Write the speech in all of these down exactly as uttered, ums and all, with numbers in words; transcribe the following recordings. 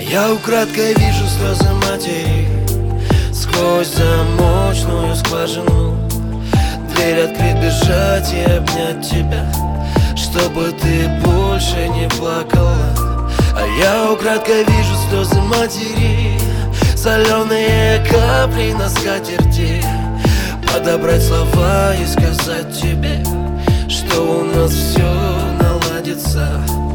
я украдкой вижу слезы матери сквозь замочную скважину. Дверь открыть, бежать и обнять тебя, чтобы ты больше не плакала. А я украдкой вижу слезы матери, соленые капли на скатерти. Подобрать слова и сказать тебе, что у нас все наладится.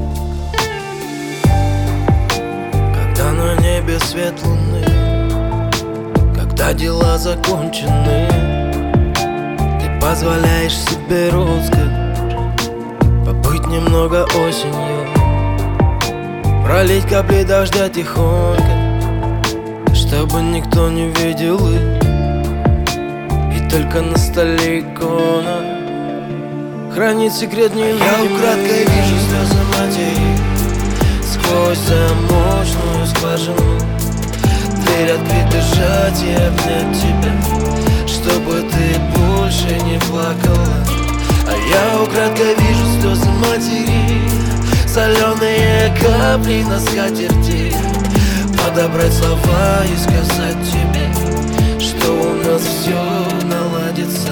Когда на небе свет луны, когда дела закончены, ты позволяешь себе роскошь побыть немного осенью, пролить капли дождя тихонько, чтобы никто не видел их. И только на столе икона хранит секрет невидимый. Я украдкой вижу слезы матери сквозь замочную скважину. Дверь открыть, бежать и обнять тебя, чтобы ты больше не плакала. А я украдкой вижу слезы матери, соленые капли на скатерти. Подобрать слова и сказать тебе, что у нас все наладится.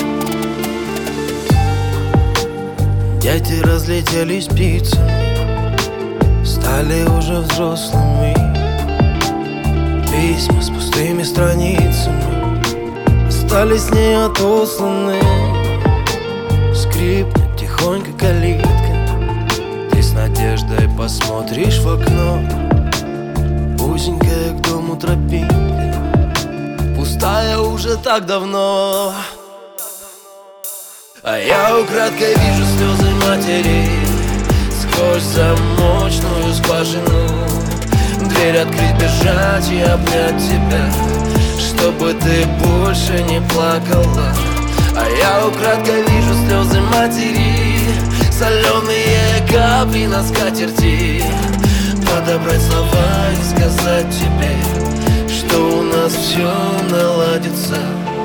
Дети разлетелись птицами, стали уже взрослыми. Письма с пустыми страницами остались не отосланы. Скрипнет тихонько калитка, ты с надеждой посмотришь в окно. Узенькая к дому тропинка, пустая уже так давно. А я украдкой вижу слезы матери сквозь замочную скважину. Дверь открыть, бежать и обнять тебя, чтобы ты больше не плакала. А я украдкой вижу слезы матери, соленые капли на скатерти. Подобрать слова и сказать тебе, что у нас все наладится.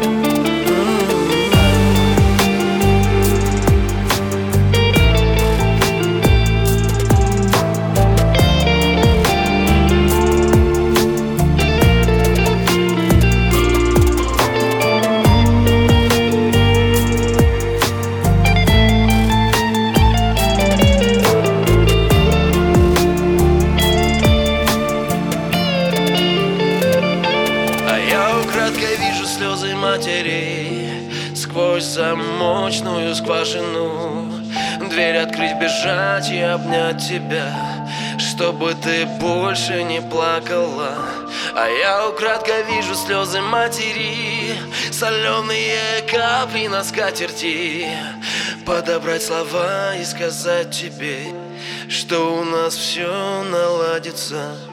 Украдкой вижу слезы матери сквозь замочную скважину. Дверь открыть, бежать и обнять тебя, чтобы ты больше не плакала. А я украдкой вижу слезы матери, соленые капли на скатерти. Подобрать слова и сказать тебе, что у нас все наладится.